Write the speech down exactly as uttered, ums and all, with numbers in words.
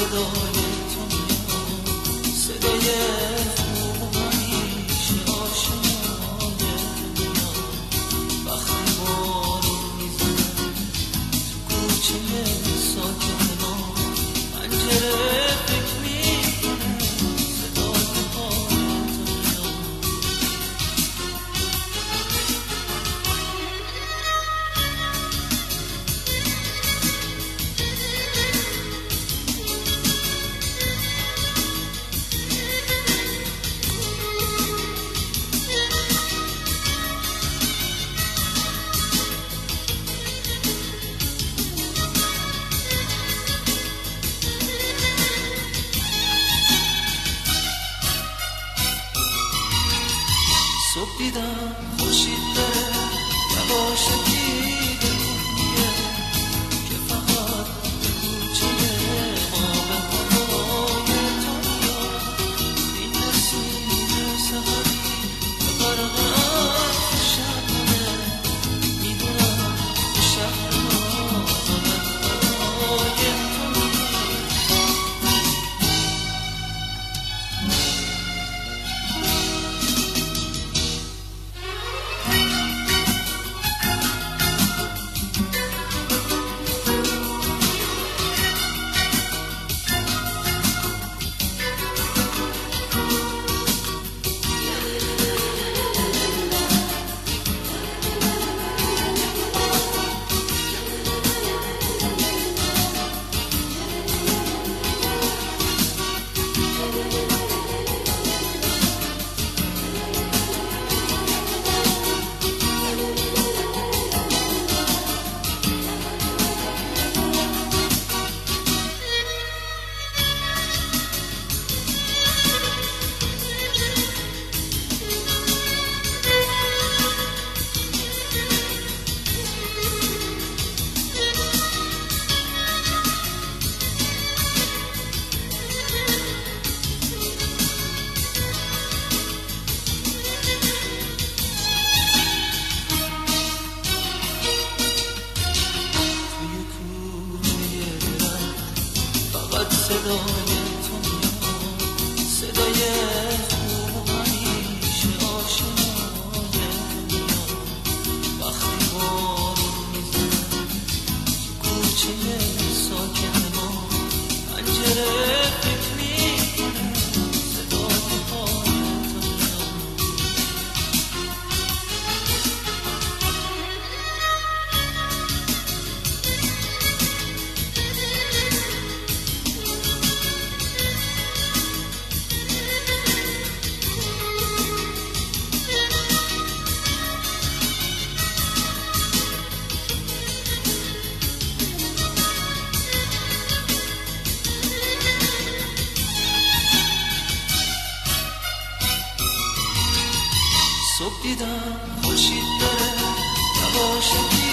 صدای تو میاد، صدای خوب همیشه آشنای تو میاد. وقتی بارون میزنه تو کوچه ساکن ما، پنجره فکر میکنه صدای پای تو میاد. صبح دیدم خورشید داره یواشکی دلون میگه که فقط به کوچه ما به هوای تو میاد. این نسیم سحری به غرق عطر شبنمه، میدونم به شهر ما فقط برای تو میاد. صدای تو میاد، صدای خوب همیشه آشنای تو میاد. وقتی بارون میزنه تو کوچه ساکن ما، پنجره فکر میکنه صدای پای تو میاد. صبح دیدم خورشید داره یواشکی